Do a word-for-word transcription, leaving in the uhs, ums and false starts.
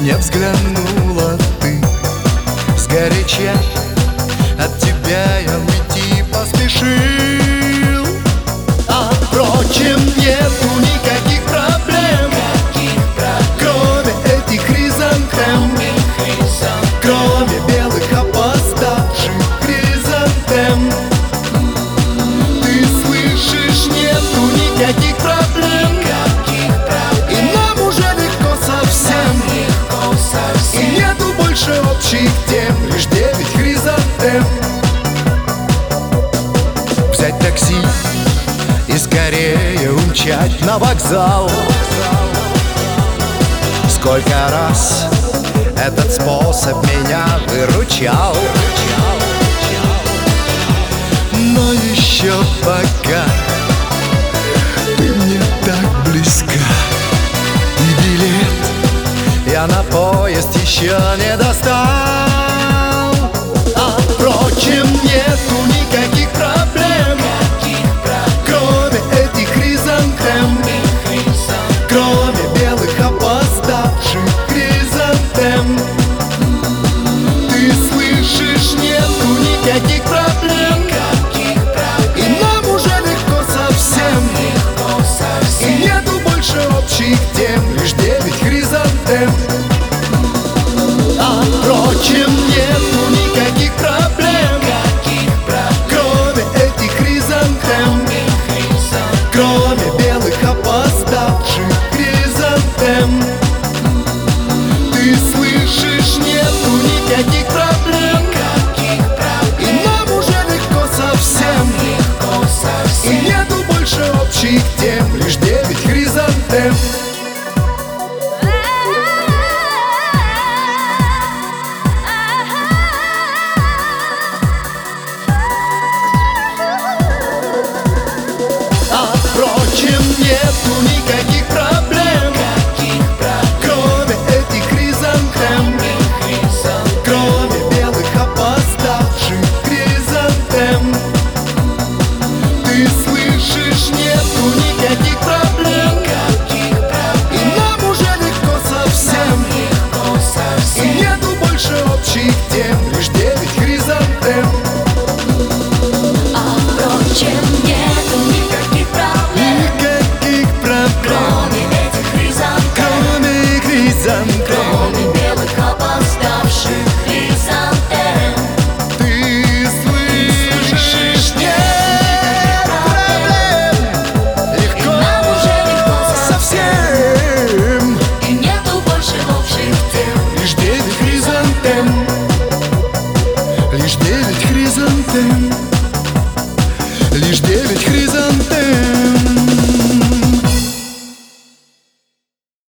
мне взглянула ты сгоряча, от тебя я уйти поспешил. А впрочем, нету никаких проблем, кроме этих хризантем, кроме белых опоздавших хризантем. Ты слышишь, нету никаких проблем, и нам уже легко совсем, и нету больше общих тем, лишь девять хризантем. Взять такси и скорее умчать на вокзал. Сколько раз этот способ меня выручал, но еще пока ты мне так близка, и билет я на поезд еще не достал. А впрочем, нету никаких проблем, кроме этих хризантем, кроме белых опоздавших хризантем. Ты слышишь, нету никаких проблем, и нам уже легко совсем, и нету больше общих тем, лишь девять хризантем.